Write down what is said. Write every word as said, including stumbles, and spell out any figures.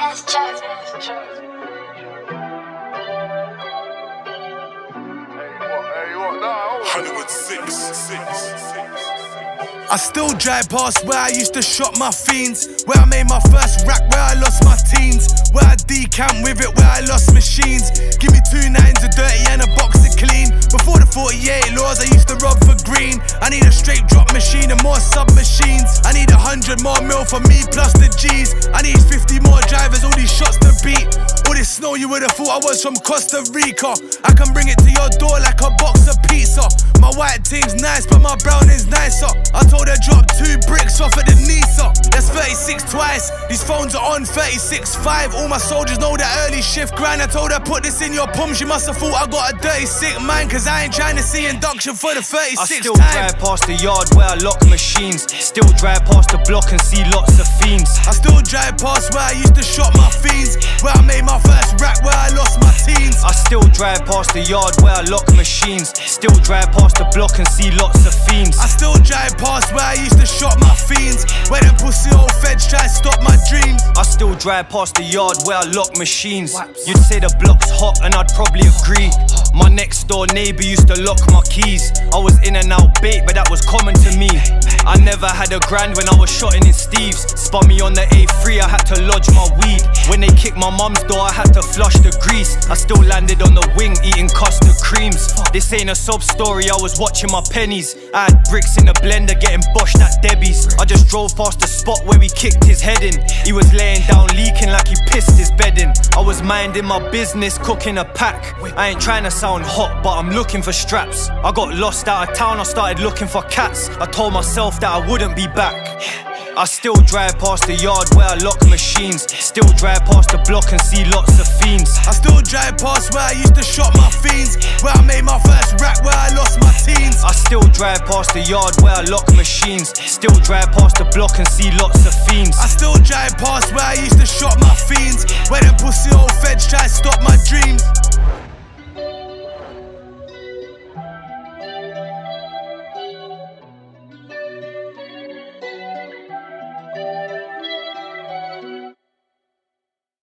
Hollywood six, six, six. I still drive past where I used to shop my fiends, where I made my first rack, where I lost my teens, where I decamp with it, where I lost machines. Give me two nines of dirty and a box of clean. Before the forty-eight laws, I used to rob for green. I need a straight drop machine and more sub-machines. I need a hundred more mil for me plus the G's. I need fifty more drivers, all these shots to beat. All this snow, you would've thought I was from Costa Rica. I can bring it to your door like a box of pizza. My white team's nice, but my brown is nicer. I told her drop two bricks off at the Nisa. That's thirty-six twice, these phones are on thirty-six five. All my soldiers know that early shift grind. I told her put this in your pum, she must have thought I got a dirty sick mind, cause I ain't trying to see induction for the thirty-sixth time. I still drive past the yard where I lock machines. Still drive past the block and see lots of fiends. I still drive past where I used to shop my fiends, where I made my first rack, where I lost my teens. I still drive past the yard where I lock machines. Still drive past the block and see lots of fiends. I still drive past where I used to shop my fiends, where them pussy old feds try to stop my dreams. I still drive past the yard where I lock machines. You'd say the block's hot and I'd probably agree. My next door neighbour used to lock my keys. I was in and out bait, but that was common to me. I never had a grand when I was shotting in Steve's. Spun me on the A three, I had to lodge my weed. When they kicked my mum's door, I had to flush the grease. I still landed on the wing eating custard creams. This ain't a sob story, I was watching my pennies. I had bricks in the blender getting boshed at Debbie's. I just drove past the spot where he kicked his head in. He was laying down leaking like he pissed his bed in. I was minding my business, cooking a pack. I ain't trying to sound hot, but I'm looking for straps. I got lost out of town, I started looking for cats. I told myself that I wouldn't be back. I still drive past the yard where I lock machines. Still drive past the block and see lots of fiends. I still drive past where I used to shop my fiends, where I made my first rack, where I lost my teens. I still drive past the yard where I lock machines. Still drive past the block and see lots of fiends. I still drive past where I used to shop my fiends, where them pussy old feds try to stop my dreams.